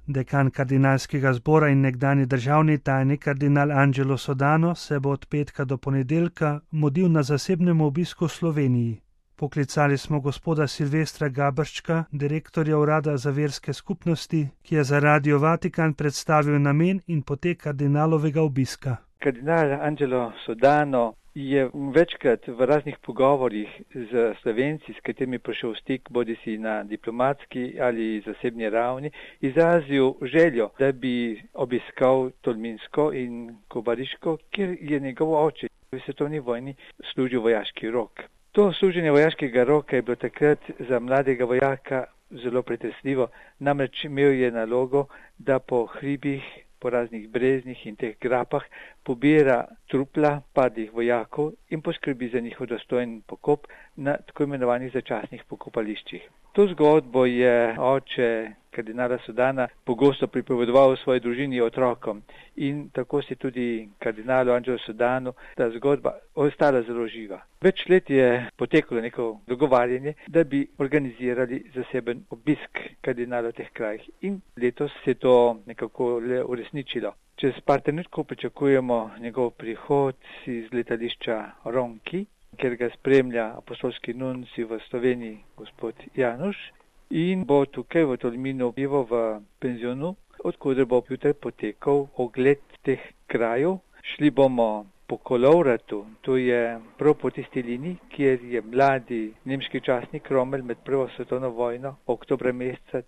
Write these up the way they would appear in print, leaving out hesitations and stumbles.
Dekan kardinalskega zbora in nekdanji državni tajnik kardinal Angelo Sodano se bo od petka do ponedeljka mudil na zasebnem obisku v Sloveniji. Poklicali smo gospoda Silvestra Gabrščka, direktorja Urada za verske skupnosti, ki je za Radio Vatikan predstavil namen in potek kardinalovega obiska. Kardinal Angelo Sodano je večkrat v raznih pogovorjih z Slovenci, s katerimi prišel v stik, bodisi na diplomatski ali zasebni ravni, izrazil željo, da bi obiskal Tolminsko in Kobariško, kjer je njegov oče v svetovni vojni služil vojaški rok. To služenje vojaškega roka je bilo takrat za mladega vojaka zelo pretresljivo, namreč imel je nalogo, da po hribih, po raznih breznih in teh grapah pobira trupla padlih vojakov in poskrbi za njihov dostojen pokop na tako imenovanih začasnih pokopališčih. To zgodbo je oče kardinala Sodana pogosto pripovedoval svoji družini otrokom in tako se tudi kardinalu Angelo Sodanu ta zgodba ostala zelo živa. Več let je poteklo neko dogovarjanje, da bi organizirali zaseben obisk kardinala v teh krajih in letos se to nekako le uresničilo. Čez par trenutkov pričakujemo njegov prihod iz letališča Ronki, kjer ga spremlja apostolski nunci v Sloveniji gospod Januš in bo tukaj v Tolminu bival v penzionu, odkuder bo jutri potekal ogled teh krajev. Šli bomo po Kolovratu, to je prav po tisti liniji, kjer je mladi nemški častnik Rommel med prvo svetovno vojno oktobra meseca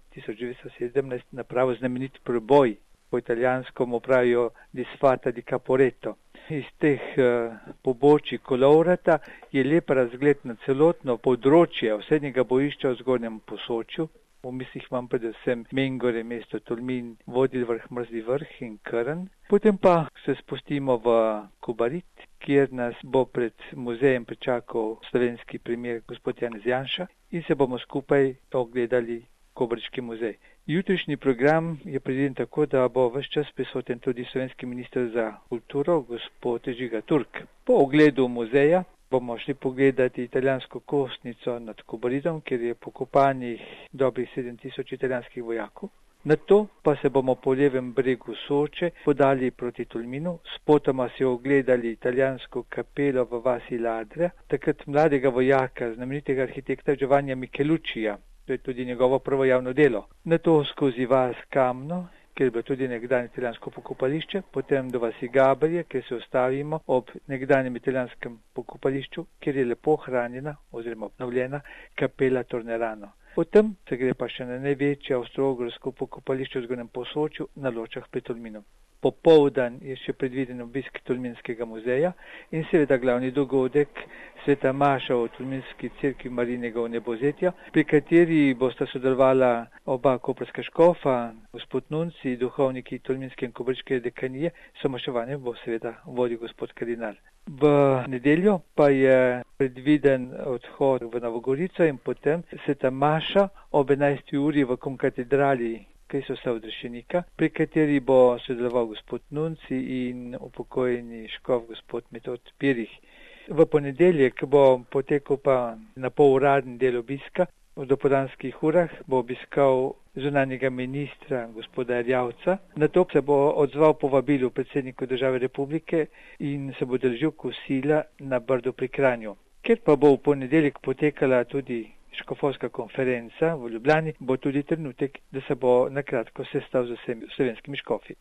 1917 napravil znamenit preboj. Po italijansko mu pravijo disfata di Caporetto. Iz teh pobočij Kolovrata je lep razgled na celotno področje osrednjega bojišča v Zgornjem Posočju. V mislih imam predvsem Mengore, mesto Tolmin, Vodil vrh, Mrzli vrh in Krn. Potem pa se spustimo v Kobarit, kjer nas bo pred muzejem pričakal slovenski premier gospod Janez Janša in se bomo skupaj ogledali Kobariški muzej. Jutrišnji program je predviden tako, da bo ves čas prisoten tudi slovenski minister za kulturo, gospod Žiga Turk. Po ogledu muzeja bomo šli pogledati italijansko kostnico nad Kobaritom, kjer je pokopanih dobrih 7000 italijanskih vojakov. Nato pa se bomo po levem bregu Soče podali proti Tolminu, spotoma si ogledali italijansko kapelo v vasi Ladra, takrat mladega vojaka, znamenitega arhitekta Giovannija Micheluccija. To je tudi njegovo prvo javno delo. Nato skozi vas Kamno, kjer je bilo tudi nekdanje italijansko pokopališče, potem do vasi Gabrije, kjer se ustavimo ob nekdanjem italijanskem pokopališču, kjer je lepo hranjena oziroma obnovljena kapela Tornerano. Potem se gre pa še na največje avstro-ogrsko pokopališče v Zgornjem Posočju na Ločah pri Tolminu. Popoldan je še predviden obisk Tolminskega muzeja in seveda glavni dogodek sveta maša v Tolminski cerkvi Marijinega vnebovzetja, pri kateri bosta sodelovala oba koprska škofa, gospod nunci, duhovniki Tolminske in Kobariške dekanije, somaševanje bo seveda vodil gospod kardinal. V nedeljo pa je predviden odhod v Novo Gorico in potem sveta maša ob 11. uri v Komkatedrali Kristusa odrešenika, pri kateri bo sodeloval gospod nunci in upokojeni škof gospod Metod Pirih. V ponedeljek bo potekal pa na poluradni del obiska. V dopoldanskih urah bo obiskal zunanjega ministra gospoda Erjavca. Nato se bo odzval povabilu predsedniku države republike in se bo držal kosila na Brdu pri Kranju. Ker pa bo v ponedeljek potekala tudi škofovska konferenca v Ljubljani, bo tudi trenutek, da se bo na kratko sestal z vsemi slovenskimi škofi.